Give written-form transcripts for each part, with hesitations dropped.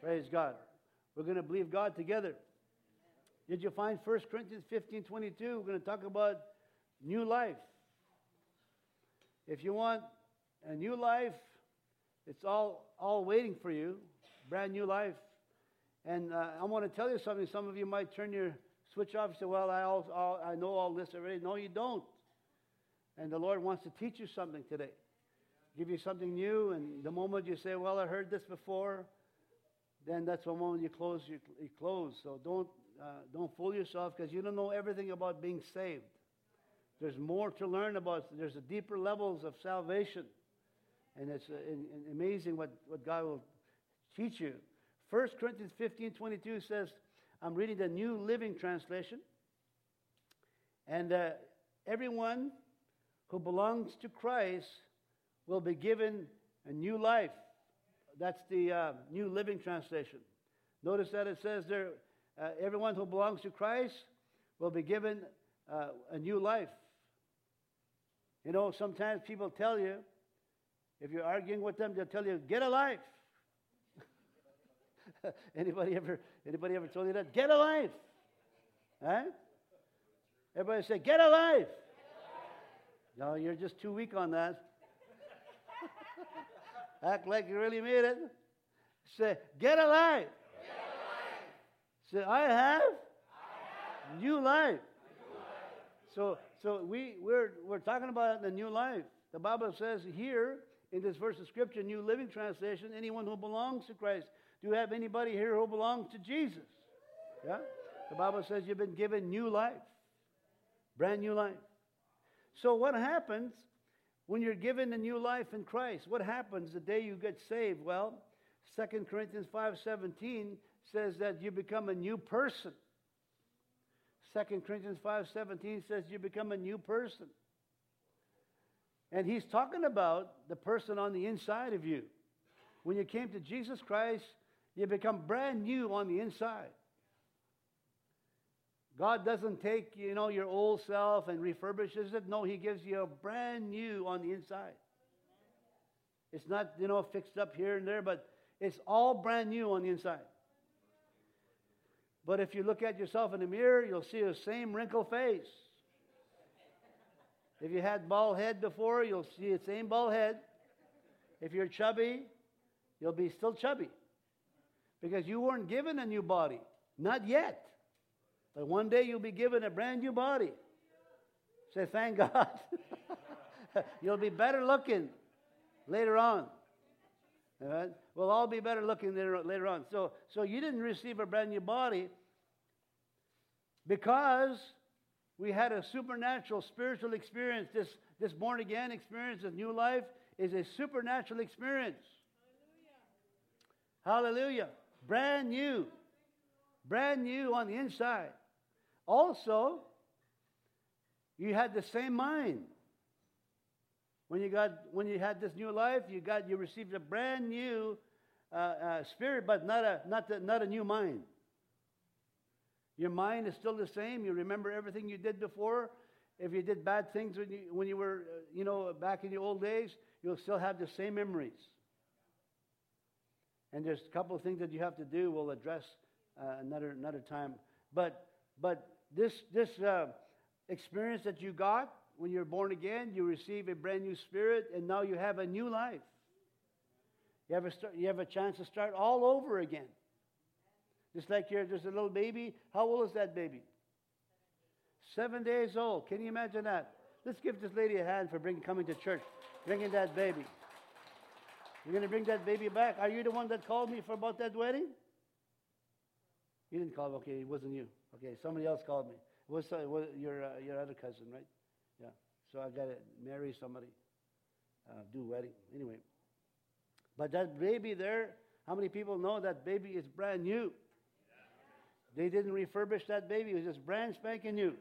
Praise God. We're going to believe God together. Did you find 1 Corinthians 15:22? We're going to talk about new life. If you want a new life, it's all waiting for you. Brand new life. And I want to tell you something. Some of you might turn your switch off and say, well, I know all this already. No, you don't. And the Lord wants to teach you something today. Give you something new. And the moment you say, well, I heard this before, then that's the moment you close. So don't fool yourself, because you don't know everything about being saved. There's more to learn about. There's a deeper levels of salvation. And it's amazing what God will teach you. 1 Corinthians 15:22 says, I'm reading the New Living Translation. And everyone who belongs to Christ will be given a new life. That's the New Living Translation. Notice that it says there, everyone who belongs to Christ will be given a new life. You know, sometimes people tell you, if you're arguing with them, they'll tell you, get a life. Anybody ever told you that? Get a life. Huh? Everybody say, get a life. No, you're just too weak on that. Act like you really made it. Say, get a life. Say, I have new life. So we're talking about the new life. The Bible says here in this verse of Scripture, New Living Translation, anyone who belongs to Christ. Do you have anybody here who belongs to Jesus? Yeah? The Bible says you've been given new life. Brand new life. So what happens when you're given a new life in Christ? What happens the day you get saved? Well, 2 Corinthians 5:17 says that you become a new person. 2 Corinthians 5:17 says you become a new person. And he's talking about the person on the inside of you. When you came to Jesus Christ, you become brand new on the inside. God doesn't take, your old self and refurbishes it. No, He gives you a brand new on the inside. It's not, fixed up here and there, but it's all brand new on the inside. But if you look at yourself in the mirror, you'll see the same wrinkled face. If you had bald head before, you'll see the same bald head. If you're chubby, you'll be still chubby. Because you weren't given a new body. Not yet. But one day you'll be given a brand new body. Say, thank God. You'll be better looking later on. All right? We'll all be better looking later on. So you didn't receive a brand new body because we had a supernatural spiritual experience. This born again experience, this new life, is a supernatural experience. Hallelujah. Hallelujah. Brand new. Brand new on the inside. Also, you had the same mind. When you had this new life, you received a brand new spirit, but not a new mind. Your mind is still the same. You remember everything you did before. If you did bad things when you were back in the old days, you'll still have the same memories. And there's a couple of things that you have to do. We'll address another time. But this experience that you got when you're born again, you receive a brand new spirit, and now you have a new life. You have a chance to start all over again. Just like there's a little baby. How old is that baby? 7 days old. Can you imagine that? Let's give this lady a hand for coming to church, bringing that baby. You're going to bring that baby back. Are you the one that called me about that wedding? You didn't call me. Okay, it wasn't you. Okay, somebody else called me. It was your other cousin, right? Yeah. So I got to marry somebody, do a wedding. Anyway. But that baby there, how many people know that baby is brand new? They didn't refurbish that baby. It was just brand spanking new.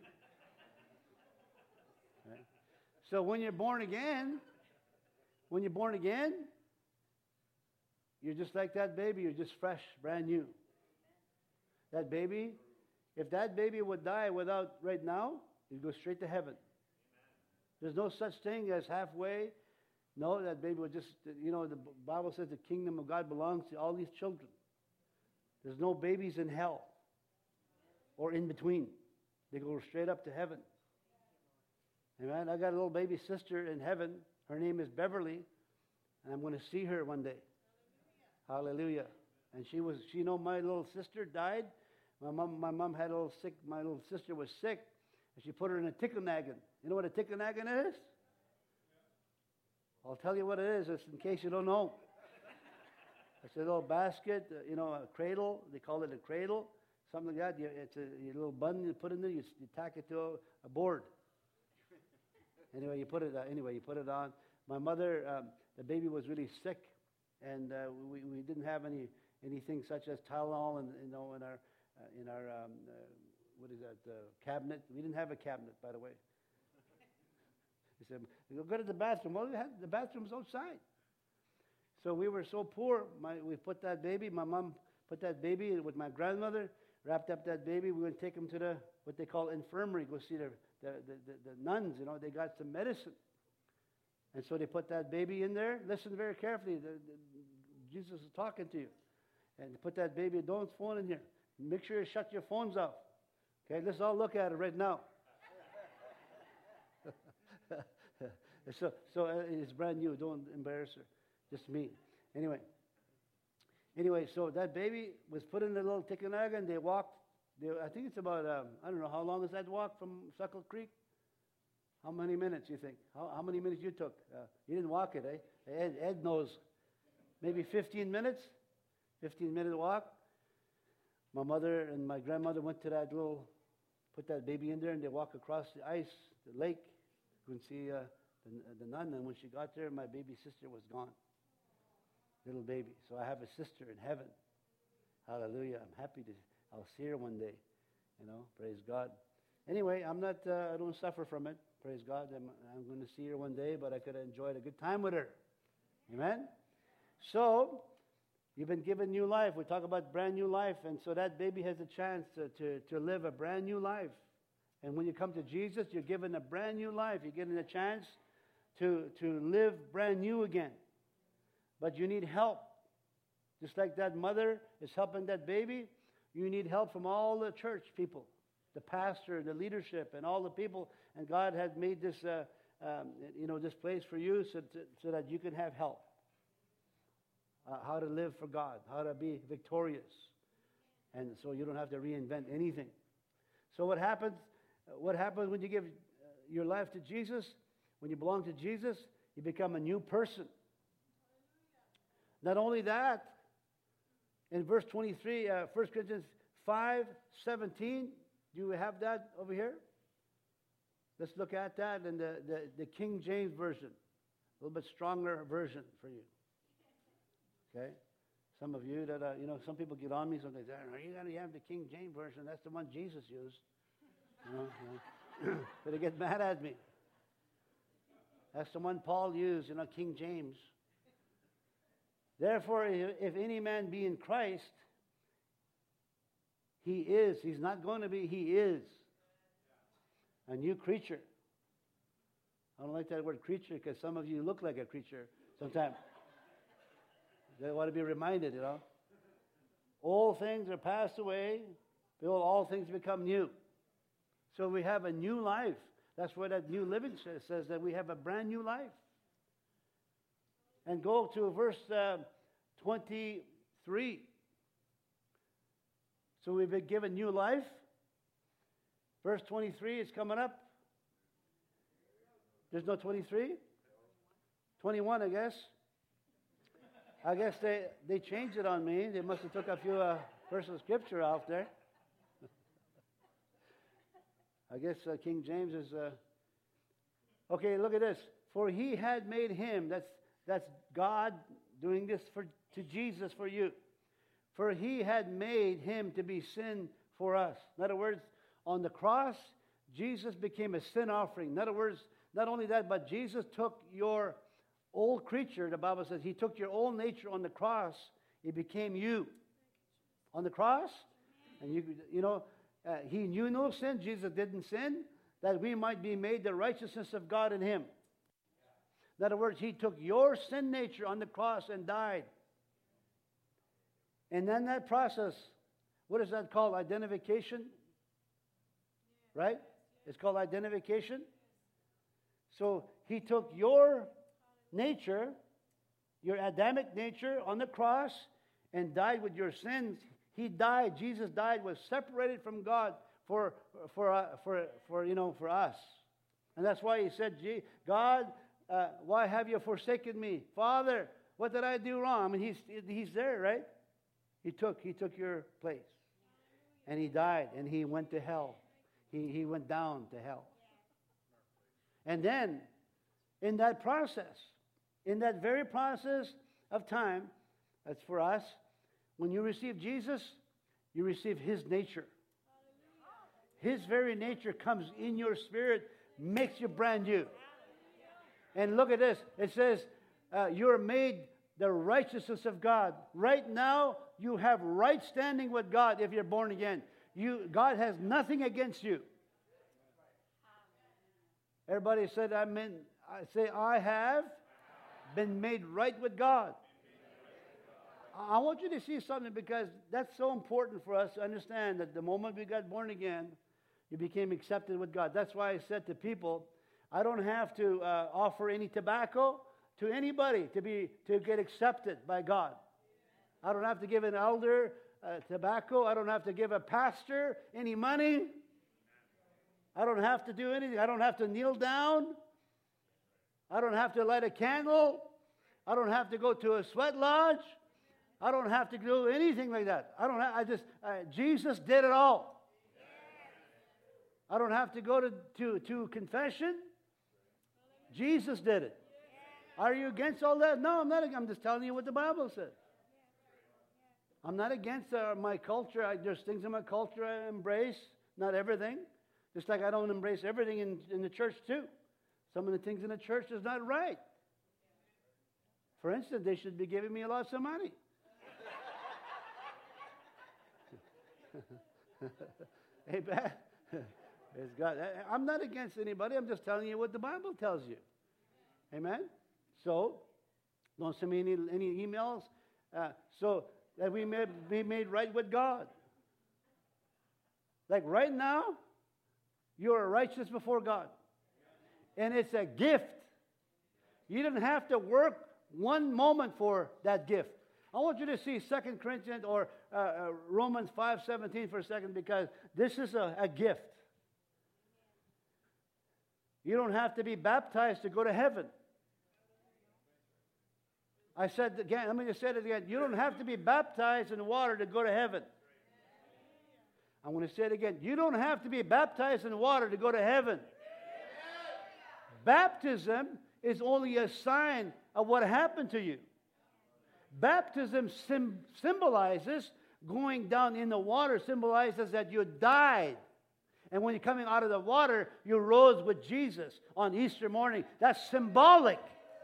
Right? So when you're born again, you're just like that baby. You're just fresh, brand new. That baby, if that baby would die right now, he'd go straight to heaven. There's no such thing as halfway. No, that baby would just, the Bible says the kingdom of God belongs to all these children. There's no babies in hell or in between. They go straight up to heaven. Amen. I got a little baby sister in heaven. Her name is Beverly, and I'm going to see her one day. Hallelujah. And my little sister died. My mom had a little sick. My little sister was sick, and she put her in a tickle-naggin. You know what a tickle-naggin is? I'll tell you what it is, just in case you don't know. It's a little basket, a cradle. They call it a cradle, something like that. It's a little bun you put in there. You tack it to a board. Anyway, you put it on. My mother, the baby was really sick, and we didn't have anything such as Tylenol, in our what is that cabinet. We didn't have a cabinet, by the way. He said, "Go to the bathroom." Well, the bathroom's outside. So we were so poor. We put that baby. My mom put that baby with my grandmother, wrapped up that baby. We would take him to what they call infirmary. Go see the nuns. They got some medicine. And so they put that baby in there. Listen very carefully. Jesus is talking to you. And they put that baby. Don't phone in here. Make sure you shut your phones off. Okay, let's all look at it right now. So it's brand new. Don't embarrass her. Just me. Anyway, so that baby was put in the little tickle-naggin. They walked. I think it's about, I don't know, how long is that walk from Suckle Creek? How many minutes, you think? How many minutes you took? You didn't walk it, eh? Ed knows. Maybe 15 minutes? 15-minute walk. My mother and my grandmother went to put that baby in there, and they walk across the ice, the lake. You can see the nun, and when she got there, my baby sister was gone. Little baby. So I have a sister in heaven. Hallelujah. I'm happy I'll see her one day. Praise God. Anyway, I don't suffer from it. Praise God. I'm going to see her one day, but I could have enjoyed a good time with her. Amen? So, you've been given new life. We talk about brand new life, and so that baby has a chance to live a brand new life. And when you come to Jesus, you're given a brand new life. You're given a chance to live brand new again. But you need help. Just like that mother is helping that baby, you need help from all the church people, the pastor, the leadership, and all the people. And God has made this, this place for you so that you can have help. How to live for God, how to be victorious. And so you don't have to reinvent anything. So what happens when you give your life to Jesus? When you belong to Jesus, you become a new person. Not only that, in verse 23, 1 Corinthians 5:17, do we have that over here? Let's look at that in the King James Version. A little bit stronger version for you. Okay? Some of you that, some people get on me sometimes. You got to have the King James Version. That's the one Jesus used. So they get mad at me. That's the one Paul used, King James. Therefore, if any man be in Christ, he is. He's not going to be. He is a new creature. I don't like that word creature because some of you look like a creature sometimes. They want to be reminded, All things are passed away. Behold, all things become new. So we have a new life. That's what that New Living says, that we have a brand new life. And go to verse 23. So we've been given new life. Verse 23 is coming up. There's no 23? 21, I guess. I guess they changed it on me. They must have took a few verses of scripture out there. I guess King James is... Okay, look at this. For he had made him, that's God doing this to Jesus for you. For he had made him to be sin for us. In other words, on the cross, Jesus became a sin offering. In other words, not only that, but Jesus took your old creature. The Bible says he took your old nature on the cross. It became you. On the cross, and he knew no sin. Jesus didn't sin, that we might be made the righteousness of God in him. In other words, he took your sin nature on the cross and died. And then that process, what is that called? Identification? Right? It's called identification. So he took your nature, your Adamic nature on the cross and died with your sins. He died, Jesus died, was separated from God for us. And that's why he said, God, why have you forsaken me? Father, what did I do wrong? I mean, he's there, right? He took your place. And he died, and he went to hell. He went down to hell. And then, in that process, in that very process of time, that's for us, when you receive Jesus, you receive His nature. His very nature comes in your spirit, makes you brand new. And look at this. It says, you're made the righteousness of God. Right now, you have right standing with God if you're born again. God has nothing against you. Everybody said, I have been made right with God. I want you to see something, because that's so important for us to understand that the moment we got born again, you became accepted with God. That's why I said to people, I don't have to offer any tobacco to anybody to get accepted by God. I don't have to give an elder tobacco. I don't have to give a pastor any money. I don't have to do anything. I don't have to kneel down. I don't have to light a candle. I don't have to go to a sweat lodge. I don't have to do anything like that. Jesus did it all. I don't have to go to confession. Jesus did it. Are you against all that? No, I'm not. I'm just telling you what the Bible says. I'm not against my culture. There's things in my culture I embrace, not everything. Just like I don't embrace everything in the church too. Some of the things in the church is not right. For instance, they should be giving me lots of money. Amen. Praise God. I'm not against anybody. I'm just telling you what the Bible tells you. Amen. So, don't send me any emails. So that we may be made right with God. Like right now, you are righteous before God. And it's a gift. You didn't have to work one moment for that gift. I want you to see 2 Corinthians or Romans 5:17 for a second, because this is a gift. You don't have to be baptized to go to heaven. I said again, let me just say it again. You don't have to be baptized in water to go to heaven. I'm going to say it again. You don't have to be baptized in water to go to heaven. Baptism is only a sign of what happened to you. Baptism symbolizes going down in the water, symbolizes that you died. And when you're coming out of the water, you rose with Jesus on Easter morning. That's symbolic.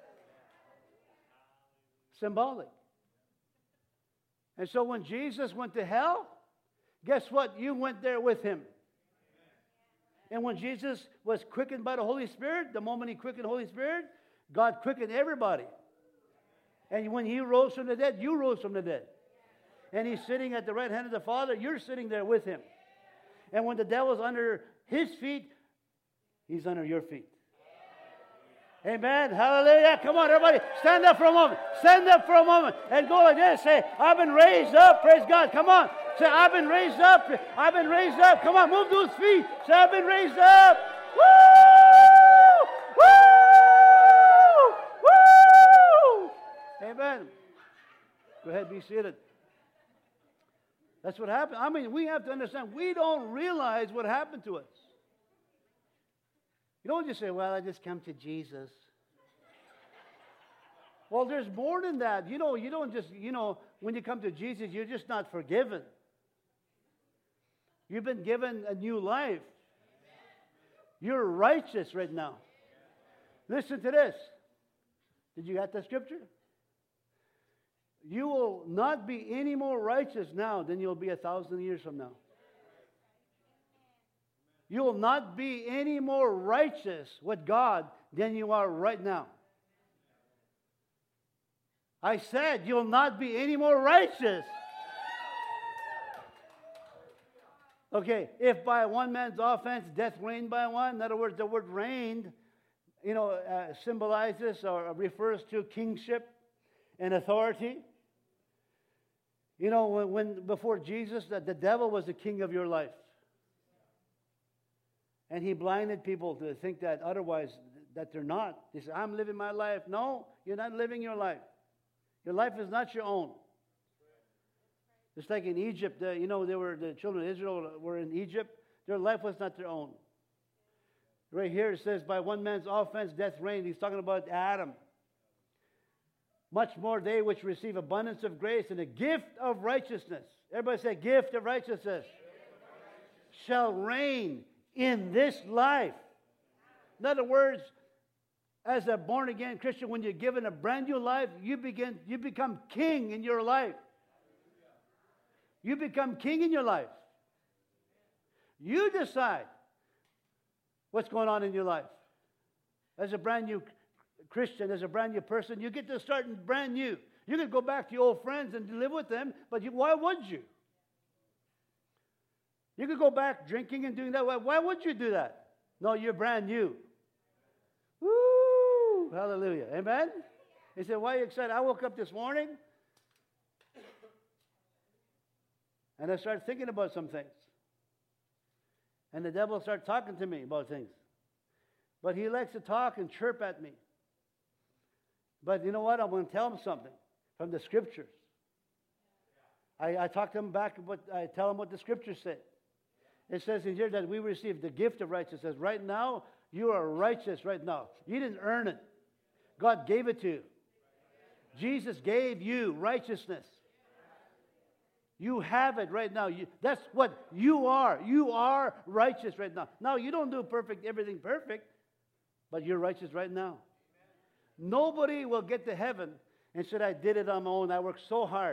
Symbolic. And so when Jesus went to hell, guess what? You went there with him. And when Jesus was quickened by the Holy Spirit, the moment he quickened the Holy Spirit, God quickened everybody. And when he rose from the dead, you rose from the dead. And he's sitting at the right hand of the Father, you're sitting there with him. And when the devil's under his feet, he's under your feet. Amen. Hallelujah. Come on, everybody. Stand up for a moment. Stand up for a moment. And go like this. Say, I've been raised up. Praise God. Come on. Say, I've been raised up. I've been raised up. Come on. Move those feet. Say, I've been raised up. Woo! Woo! Woo! Amen. Go ahead. Be seated. That's what happened. I mean, we have to understand, we don't realize what happened to us. You don't just say, well, I just come to Jesus. Well, there's more than that. You don't just, when you come to Jesus, you're just not forgiven. You've been given a new life. You're righteous right now. Listen to this. Did you get the scripture? You will not be any more righteous now than you'll be 1,000 years from now. You will not be any more righteous with God than you are right now. I said you'll not be any more righteous. Okay, if by one man's offense death reigned by one, in other words, the word reigned, symbolizes or refers to kingship and authority. When before Jesus, the devil was the king of your life. And he blinded people to think that otherwise, that they're not. They say, I'm living my life. No, you're not living your life. Your life is not your own. Just like in Egypt, the children of Israel were in Egypt. Their life was not their own. Right here it says, by one man's offense, death reigned. He's talking about Adam. Much more they which receive abundance of grace and a gift of righteousness. Everybody say, gift of righteousness. Shall reign in this life. In other words, as a born-again Christian, when you're given a brand new life, you become king in your life. You become king in your life. You decide what's going on in your life. As a brand new Christian, as a brand new person, you get to start brand new. You could go back to your old friends and live with them, but why would you? You could go back drinking and doing that. Why would you do that? No, you're brand new. Woo! Hallelujah. Amen? He said, why are you excited? I woke up this morning and I started thinking about some things. And the devil started talking to me about things. But he likes to talk and chirp at me. But you know what? I'm going to tell him something from the Scriptures. I talk to him back, I tell him what the Scriptures say. It says in here that we receive the gift of righteousness. Right now, you are righteous right now. You didn't earn it. God gave it to you. Jesus gave you righteousness. You have it right now. That's what you are. You are righteous right now. Now, you don't do everything perfect, but you're righteous right now. Nobody will get to heaven and say, I did it on my own. I worked so hard.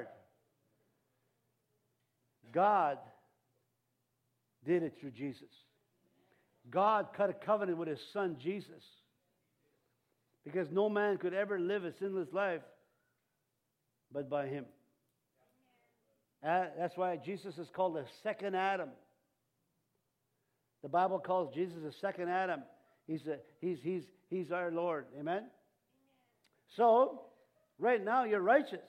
God did it through Jesus. God cut a covenant with His Son, Jesus. Because no man could ever live a sinless life but by Him. That's why Jesus is called the second Adam. The Bible calls Jesus the second Adam. He's our Lord. Amen? So, right now you're righteous.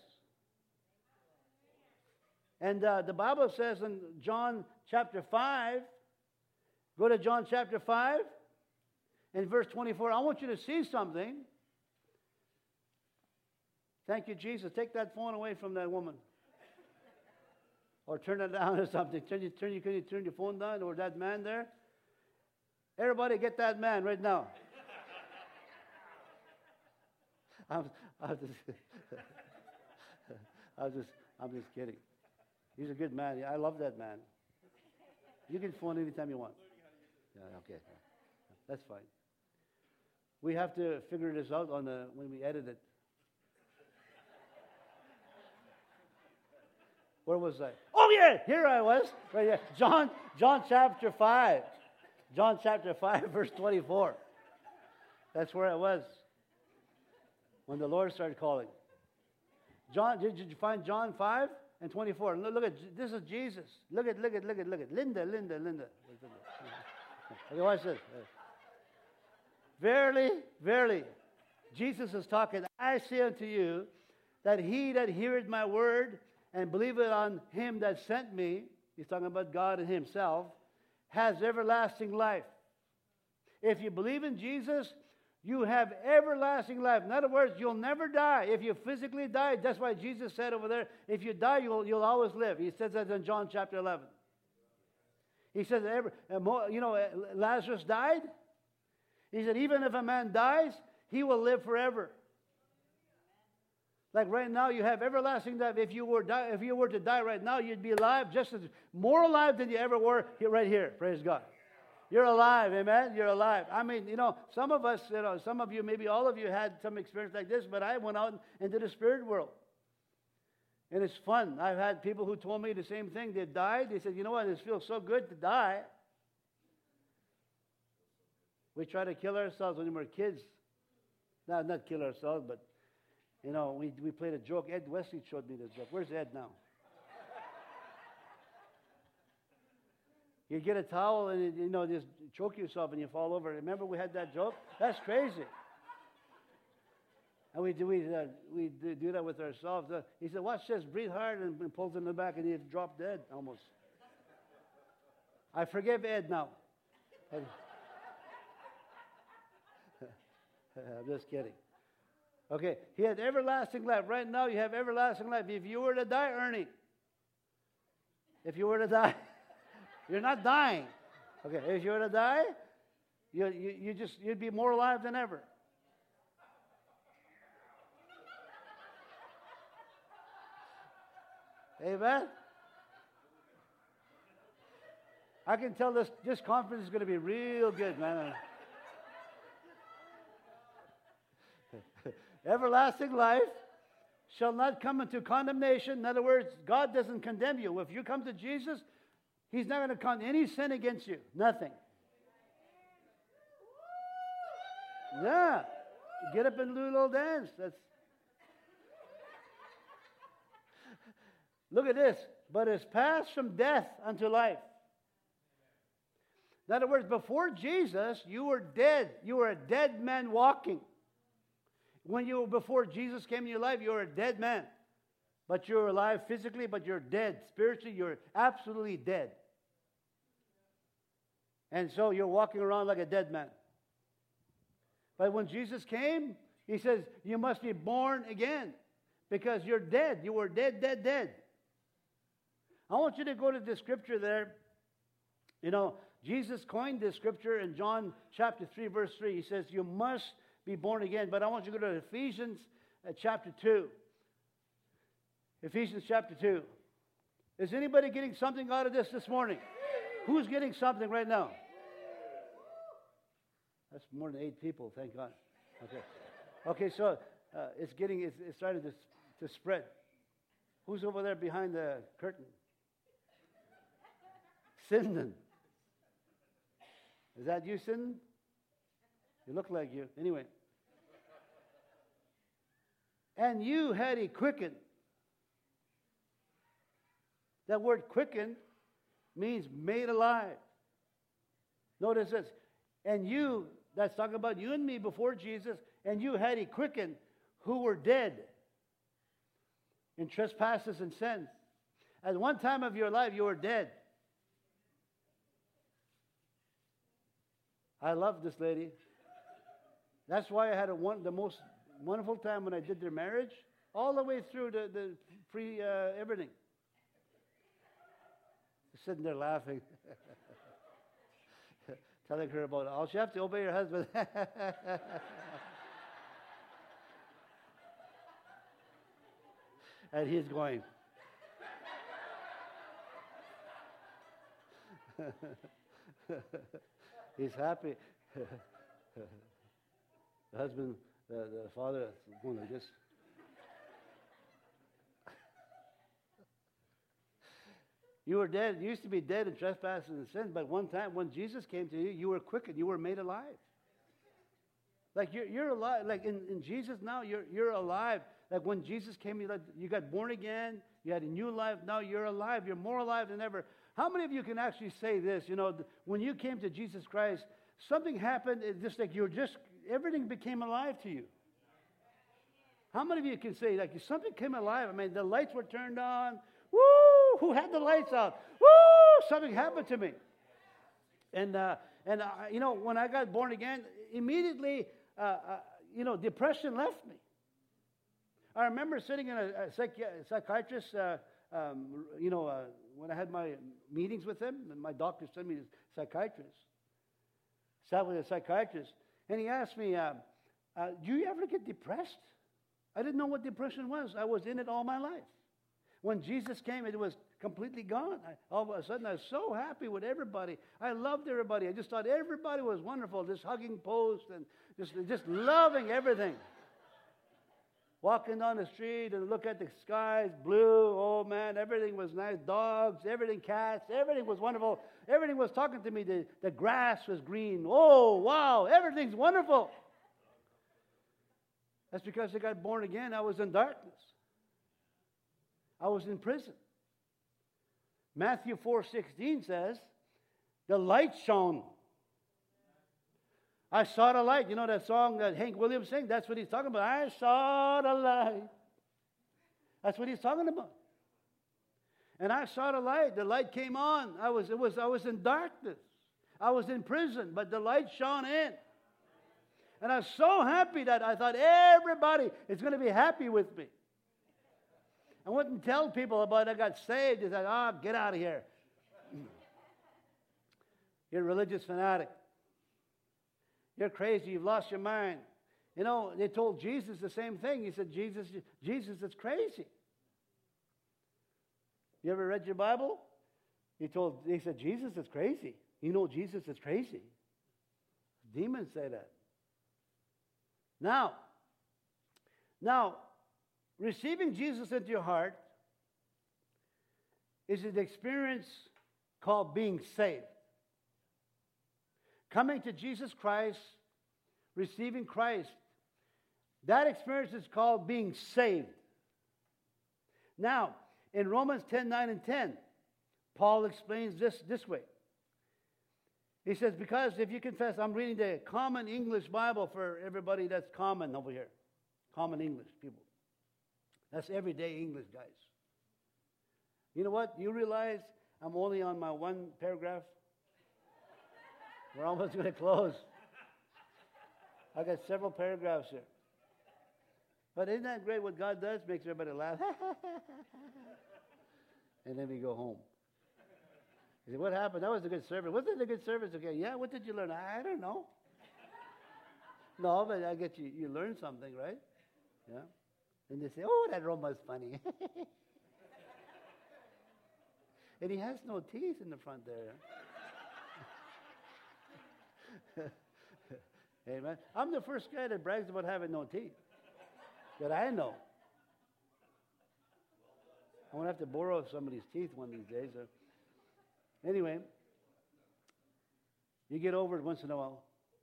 And the Bible says in John chapter 5, go to John chapter 5 and verse 24. I want you to see something. Thank you, Jesus. Take that phone away from that woman. Or turn it down or something. Can you turn your phone down? Or that man there? Everybody get that man right now. I'm just kidding. He's a good man. I love that man. You can phone anytime you want. Yeah, okay. That's fine. We have to figure this out when we edit it. Where was I? Oh yeah, here I was. Right here. John chapter 5. John chapter 5, verse 24. That's where I was when the Lord started calling. John, did you find John 5 and 24? Look at this is Jesus. Look at. Linda. Okay, watch this. Verily, verily, Jesus is talking. I say unto you that he that heareth my word and believeth on him that sent me, he's talking about God and himself, has everlasting life. If you believe in Jesus, you have everlasting life. In other words, you'll never die. If you physically die, that's why Jesus said over there, if you die, you'll always live. He says that in John chapter 11. He says, Lazarus died. He said, even if a man dies, he will live forever. Like right now, you have everlasting life. If you were to die right now, you'd be alive, just as more alive than you ever were right here. Praise God. You're alive, amen? You're alive. I mean, some of us, some of you, maybe all of you had some experience like this, but I went out into the spirit world. And it's fun. I've had people who told me the same thing. They died. They said, you know what, it feels so good to die. We try to kill ourselves when we were kids. No, not kill ourselves, but, we played a joke. Ed Wesley showed me this joke. Where's Ed now? You get a towel and, just choke yourself and you fall over. Remember we had that joke? That's crazy. And we do that with ourselves. He said, watch this, breathe hard, and pulls in the back, and he dropped dead almost. I forgive Ed now. I'm just kidding. Okay, he had everlasting life. Right now you have everlasting life. If you were to die, Ernie, if you were to die, you're not dying. Okay, if you were to die, you'd be more alive than ever. Amen? I can tell this conference is going to be real good, man. Everlasting life shall not come into condemnation. In other words, God doesn't condemn you. If you come to Jesus, He's not going to count any sin against you. Nothing. Yeah. Get up and do a little dance. Look at this. But is passed from death unto life. In other words, before Jesus, you were dead. You were a dead man walking. Before Jesus came in your life, you were a dead man. But you're alive physically, but you're dead. Spiritually, you're absolutely dead. And so you're walking around like a dead man. But when Jesus came, He says, you must be born again. Because you're dead. You were dead, dead, dead. I want you to go to the scripture there. Jesus coined this scripture in John chapter 3, verse 3. He says, you must be born again. But I want you to go to Ephesians chapter 2. Ephesians chapter 2. Is anybody getting something out of this morning? Who's getting something right now? That's more than 8 people, thank God. Okay, so it's starting to spread. Who's over there behind the curtain? Sinden. Is that you, Sinden? You look like you. Anyway. And you had He quickened. That word quickened means made alive. Notice this. And you, that's talking about you and me before Jesus, and you had He quickened who were dead in trespasses and sins. At one time of your life, you were dead. I love this lady. That's why I had the most wonderful time when I did their marriage, all the way through the pre everything. Sitting there laughing, telling her about all she have to obey her husband. And he's going. He's happy. The husband, the father, going like this. You were dead. You used to be dead in trespasses and sins, but one time when Jesus came to you, you were quickened. You were made alive. Like you're alive. Like in Jesus now, you're alive. Like when Jesus came, you got born again. You had a new life. Now you're alive. You're more alive than ever. How many of you can actually say this? When you came to Jesus Christ, something happened. It's just like everything became alive to you. How many of you can say like something came alive? I mean, the lights were turned on. Woo! Who had the lights out? Woo! Something happened to me. And when I got born again, immediately, depression left me. I remember sitting in a psychiatrist, when I had my meetings with him, and my doctor sent me to a psychiatrist. Sat with a psychiatrist, and he asked me, do you ever get depressed? I didn't know what depression was. I was in it all my life. When Jesus came, it was completely gone. All of a sudden, I was so happy with everybody. I loved everybody. I just thought everybody was wonderful, just hugging posts and just loving everything. Walking down the street and look at the skies, blue, oh man, everything was nice. Dogs, everything, cats, everything was wonderful. Everything was talking to me. The grass was green. Oh, wow, everything's wonderful. That's because I got born again. I was in darkness. I was in prison. Matthew 4:16 says, The light shone. I saw the light. You know that song that Hank Williams sang? That's what he's talking about. I saw the light. That's what he's talking about. And I saw the light. The light came on. I was in darkness. I was in prison, but the light shone in. And I was so happy that I thought everybody is going to be happy with me. I wouldn't tell people about I got saved. They said, "Oh, get out of here. You're a religious fanatic. You're crazy. You've lost your mind." You know, they told Jesus the same thing. He said, Jesus is crazy. You ever read your Bible? He said, Jesus is crazy. You know Jesus is crazy. Demons say that. Now, receiving Jesus into your heart is an experience called being saved. Coming to Jesus Christ, receiving Christ, that experience is called being saved. Now, in Romans 10:9 and 10, Paul explains this way. He says, because if you confess, I'm reading the Common English Bible for everybody that's common over here. Common English people. That's everyday English, guys. You know what? You realize I'm only on my one paragraph? We're almost going to close. I got several paragraphs here. But isn't that great what God does? Makes everybody laugh. And then we go home. You say, what happened? That was a good service. Wasn't it a good service? Okay, yeah, what did you learn? I don't know. No, but I get you learn something, right? Yeah. And they say, oh, that Roma's funny. And he has no teeth in the front there. Amen. I'm the first guy that brags about having no teeth. That I know. I'm going to have to borrow somebody's teeth one of these days. Anyway, you get over it once in a while.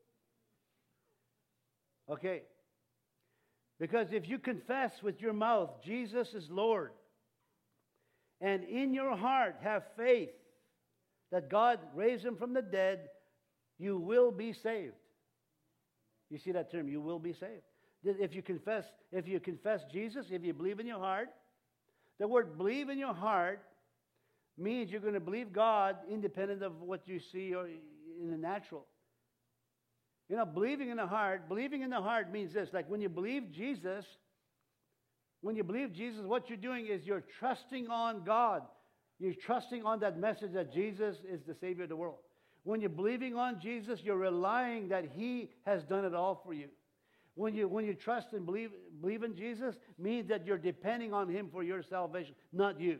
Okay. Because if you confess with your mouth Jesus is Lord, and in your heart have faith that God raised him from the dead, you will be saved. You see that term, you will be saved. If you confess Jesus, if you believe in your heart, the word believe in your heart means you're going to believe God independent of what you see or in the natural. You know, believing in the heart means this. Like when you believe Jesus, what you're doing is you're trusting on God. You're trusting on that message that Jesus is the Savior of the world. When you're believing on Jesus, you're relying that He has done it all for you. When you trust and believe in Jesus, means that you're depending on Him for your salvation, not you.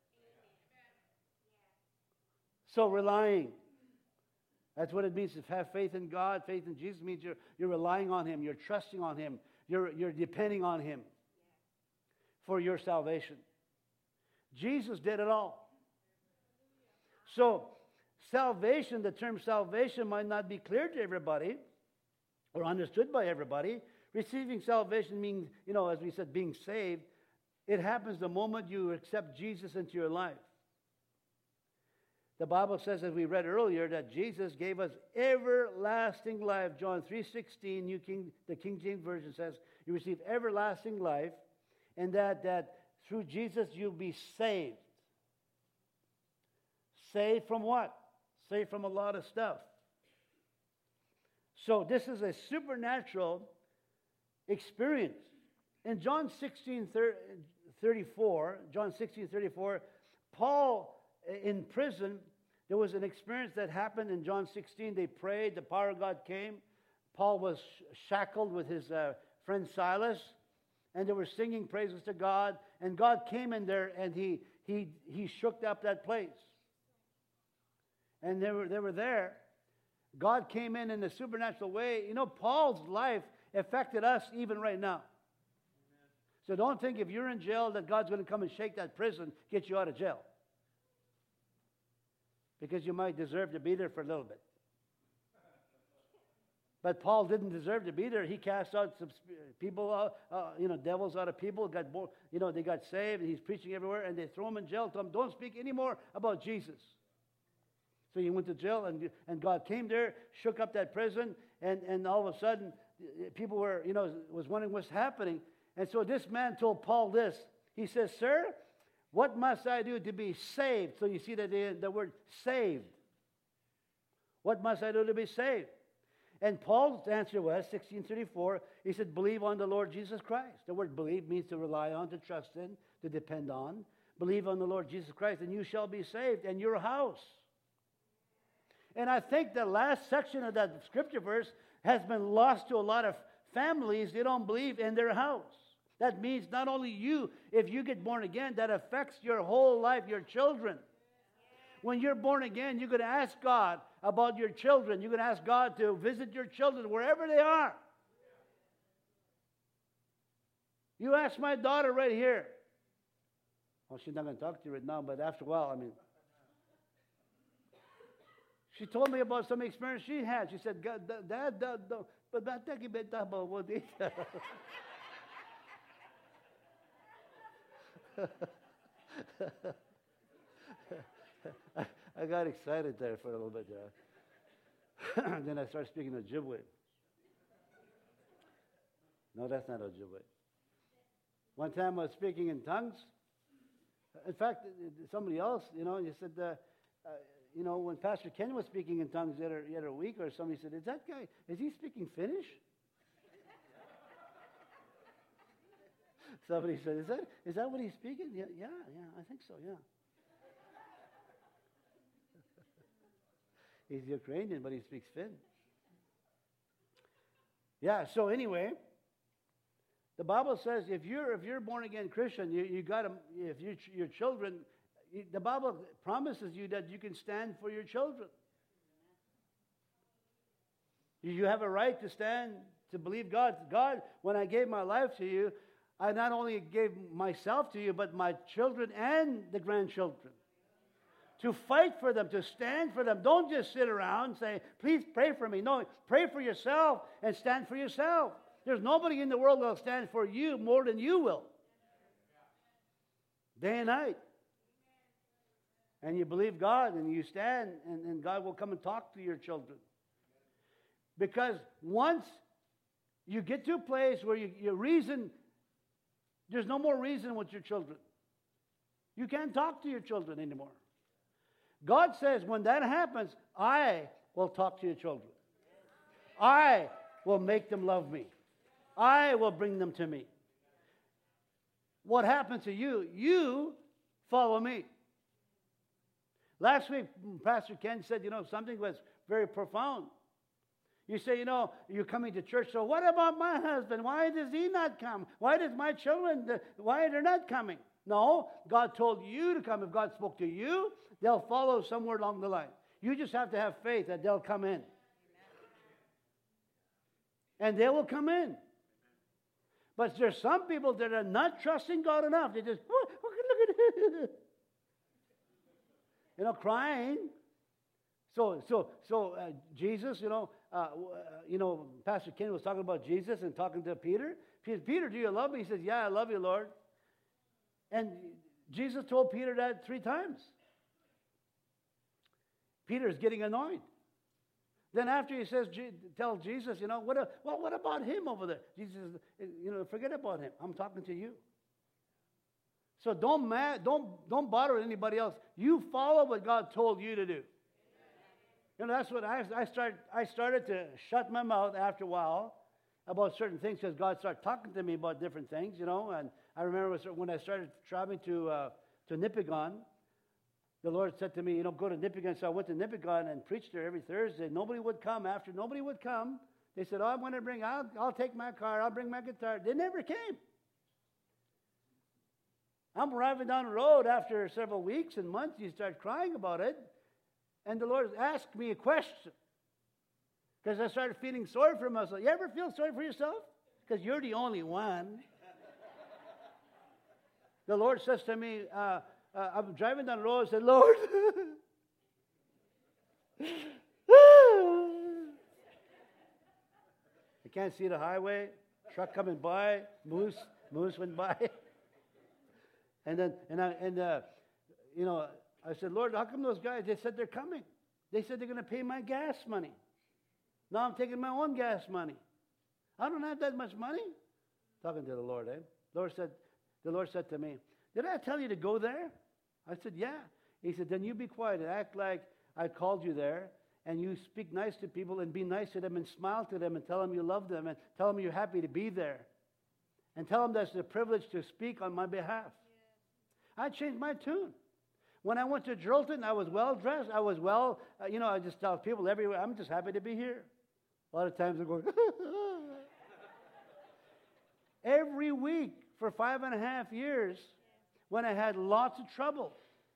So relying. That's what it means to have faith in God. Faith in Jesus means you're relying on Him. You're trusting on Him. You're depending on Him for your salvation. Jesus did it all. So salvation, the term salvation might not be clear to everybody or understood by everybody. Receiving salvation means, as we said, being saved. It happens the moment you accept Jesus into your life. The Bible says, as we read earlier, that Jesus gave us everlasting life. John 3:16, the King James Version says, you receive everlasting life, and that through Jesus you'll be saved. Saved from what? Saved from a lot of stuff. So this is a supernatural experience. In John 16:34, Paul, in prison, there was an experience that happened in John 16. They prayed, the power of God came. Paul was shackled with his friend Silas, and they were singing praises to God. And God came in there, and he shook up that place. And they were there. God came in a supernatural way. Paul's life affected us even right now. So don't think if you're in jail that God's going to come and shake that prison, get you out of jail. Because you might deserve to be there for a little bit. But Paul didn't deserve to be there. He cast out some people, devils out of people. They got saved, and he's preaching everywhere, and they throw him in jail. Tell him, don't speak anymore about Jesus. So he went to jail, and God came there, shook up that prison, and all of a sudden, people were, was wondering what's happening. And so this man told Paul this. He says, "Sir, what must I do to be saved?" So you see that the word saved. What must I do to be saved? And Paul's answer was, 16:34, he said, "Believe on the Lord Jesus Christ." The word believe means to rely on, to trust in, to depend on. Believe on the Lord Jesus Christ, and you shall be saved, and your house. And I think the last section of that scripture verse has been lost to a lot of families. They don't believe in their house. That means not only you, if you get born again, that affects your whole life, your children. When you're born again, you're going to ask God about your children. You're going to ask God to visit your children wherever they are. You ask my daughter right here. Well, she's not going to talk to you right now, but after a while, she told me about some experience she had. She said, "Dad, but I got excited there for a little bit there. Then I started speaking Ojibwe. No, that's not Ojibwe. One time I was speaking in tongues. In fact, somebody else, he said, when Pastor Ken was speaking in tongues the other week, or somebody said, is he speaking Finnish? Somebody said, is that what he's speaking? Yeah, I think so, yeah. He's Ukrainian, but he speaks Finn. Yeah, so anyway, the Bible says if you're born again Christian, you got to, if your children, the Bible promises you that you can stand for your children. You have a right to stand, to believe God. God, when I gave my life to you, I not only gave myself to you, but my children and the grandchildren. To fight for them, to stand for them. Don't just sit around and say, "Please pray for me." No, pray for yourself and stand for yourself. There's nobody in the world that will stand for you more than you will. Day and night. And you believe God and you stand, and God will come and talk to your children. Because once you get to a place where you reason, there's no more reason with your children. You can't talk to your children anymore. God says when that happens, I will talk to your children. I will make them love me. I will bring them to me. What happens to you? You follow me. Last week, Pastor Ken said, something was very profound. You say, you're coming to church, so what about my husband? Why does he not come? Why does my children, why they're not coming? No, God told you to come. If God spoke to you, they'll follow somewhere along the line. You just have to have faith that they'll come in. And they will come in. But there's some people that are not trusting God enough. They just, look at it. Crying. So Jesus, Pastor Ken was talking about Jesus and talking to Peter. Peter, do you love me? He says, "Yeah, I love you, Lord." And Jesus told Peter that 3 times. Peter's getting annoyed. Then after he says, tell Jesus, what about him over there? Jesus says, forget about him. I'm talking to you. So don't bother anybody else. You follow what God told you to do. That's what I started to shut my mouth after a while about certain things because God started talking to me about different things, and I remember when I started traveling to Nipigon, the Lord said to me, go to Nipigon. So I went to Nipigon and preached there every Thursday. Nobody would come. After nobody would come, they said, "Oh, I'm going to I'll take my car. I'll bring my guitar." They never came. I'm driving down the road after several weeks and months. You start crying about it. And the Lord asked me a question. Because I started feeling sorry for myself. You ever feel sorry for yourself? Because you're the only one. The Lord says to me, I'm driving down the road and said, "Lord, I can't see the highway. Truck coming by. Moose went by." And then, I said, "Lord, how come those guys, they said they're coming?" They said they're going to pay my gas money. Now I'm taking my own gas money. I don't have that much money. Talking to the Lord, eh? The Lord said to me, did I tell you to go there? I said, yeah. He said, then you be quiet and act like I called you there, and you speak nice to people and be nice to them and smile to them and tell them you love them and tell them you're happy to be there. And tell them that's a privilege to speak on my behalf. Yeah. I changed my tune. When I went to Geraldton, I was well dressed. I was well, I just tell people everywhere, I'm just happy to be here. A lot of times they're going, every week for 5.5 years, when I had lots of trouble.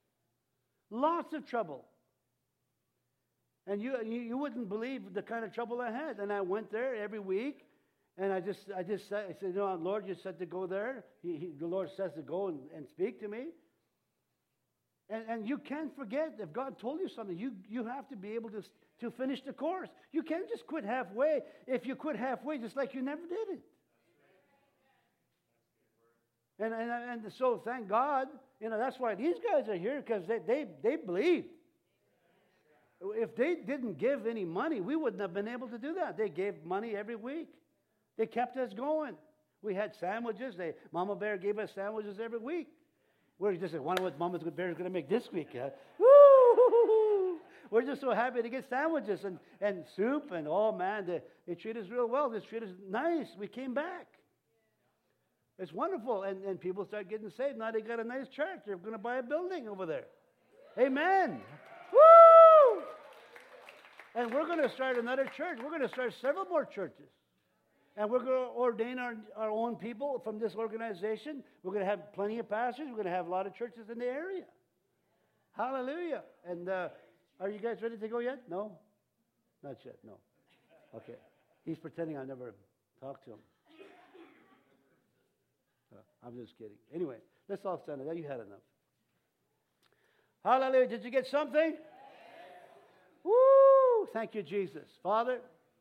And you wouldn't believe the kind of trouble I had. And I went there every week, and I said, Lord, you said to go there. The Lord says to go and speak to me. And you can't forget, if God told you something, you have to be able to finish the course. You can't just quit halfway. If you quit halfway, just like you never did it. And so thank God, that's why these guys are here, because they believe. If they didn't give any money, we wouldn't have been able to do that. They gave money every week. They kept us going. We had sandwiches. Mama Bear gave us sandwiches every week. We're just like, wonder what Mama Bear is going to make this week. Woo! We're just so happy to get sandwiches and soup, and oh man, they treat us real well. They treat us nice. We came back. It's wonderful. And people start getting saved. Now they got a nice church. They're going to buy a building over there. Amen. Woo! And we're going to start another church. We're going to start several more churches. And we're going to ordain our own people from this organization. We're going to have plenty of pastors. We're going to have a lot of churches in the area. Hallelujah. And are you guys ready to go yet? No? Not yet, no. Okay. He's pretending I never talked to him. I'm just kidding. Anyway, let's all stand up. You had enough. Hallelujah. Did you get something? Yes. Woo! Thank you, Jesus. Father,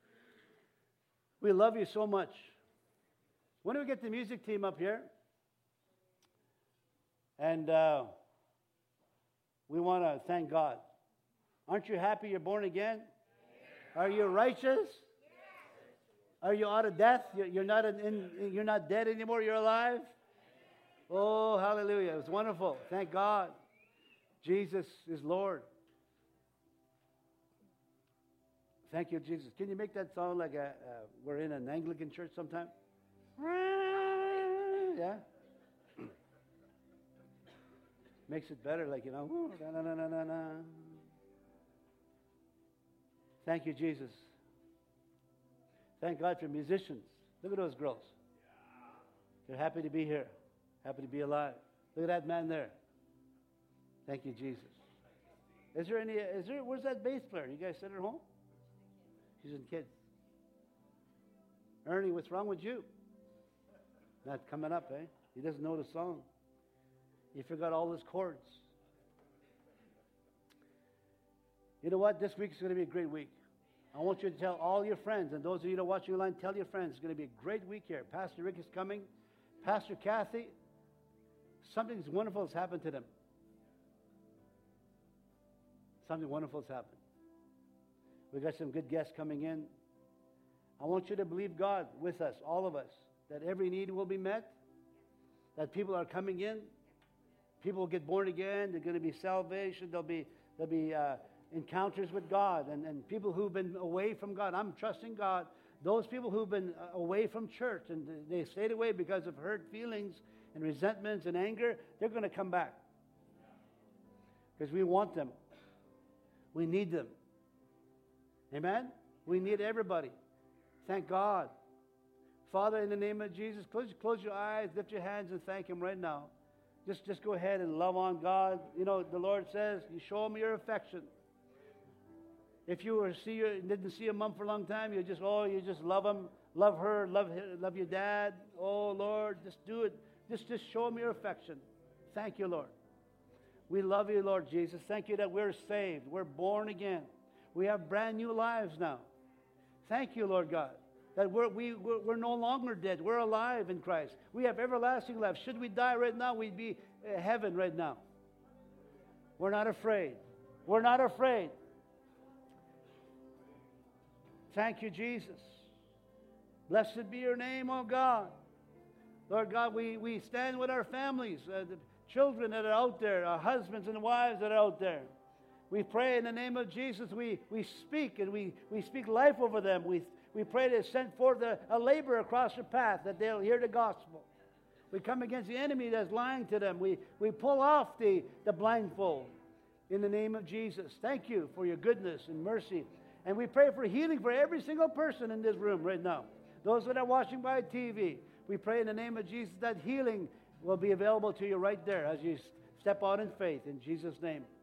we love you so much. When do we get the music team up here? And we want to thank God. Aren't you happy you're born again? Yes. Are you righteous? Yes. Are you out of death? You're not dead anymore. You're alive. Oh, hallelujah. It's wonderful. Thank God. Jesus is Lord. Thank you, Jesus. Can you make that sound like we're in an Anglican church sometime? Yeah? Makes it better, like, na-na-na-na-na. Thank you, Jesus. Thank God for musicians. Look at those girls. They're happy to be here. Happy to be alive. Look at that man there. Thank you, Jesus. Where's that bass player? You guys sent her home? She's in kids. Ernie, what's wrong with you? Not coming up, eh? He doesn't know the song. He forgot all his chords. You know what? This week is going to be a great week. I want you to tell all your friends, and those of you that are watching online, tell your friends. It's going to be a great week here. Pastor Rick is coming. Pastor Kathy, something wonderful has happened to them. Something wonderful has happened. We've got some good guests coming in. I want you to believe God with us, all of us, that every need will be met, that people are coming in. People will get born again. There's going to be salvation. There'll be encounters with God, and people who've been away from God. I'm trusting God. Those people who've been away from church and they stayed away because of hurt feelings and resentments and anger, they're going to come back. Because we want them. We need them. Amen? We need everybody. Thank God. Father, in the name of Jesus, close your eyes, lift your hands, and thank Him right now. Just go ahead and love on God. You know, the Lord says, you show Him your affection. If you didn't see your mom for a long time, you just love him, love her, love your dad. Oh, Lord, just do it. Just show him your affection. Thank you, Lord. We love you, Lord Jesus. Thank you that we're saved. We're born again. We have brand new lives now. Thank you, Lord God, that we're no longer dead. We're alive in Christ. We have everlasting life. Should we die right now, we'd be in heaven right now. We're not afraid. We're not afraid. Thank you, Jesus. Blessed be your name, oh God. Lord God, we stand with our families, the children that are out there, our husbands and wives that are out there. We pray in the name of Jesus. We speak, and we speak life over them. We pray to send forth a labor across their path, that they'll hear the gospel. We come against the enemy that's lying to them. We pull off the blindfold in the name of Jesus. Thank you for your goodness and mercy. And we pray for healing for every single person in this room right now. Those that are watching by TV, we pray in the name of Jesus that healing will be available to you right there as you step out in faith. In Jesus' name.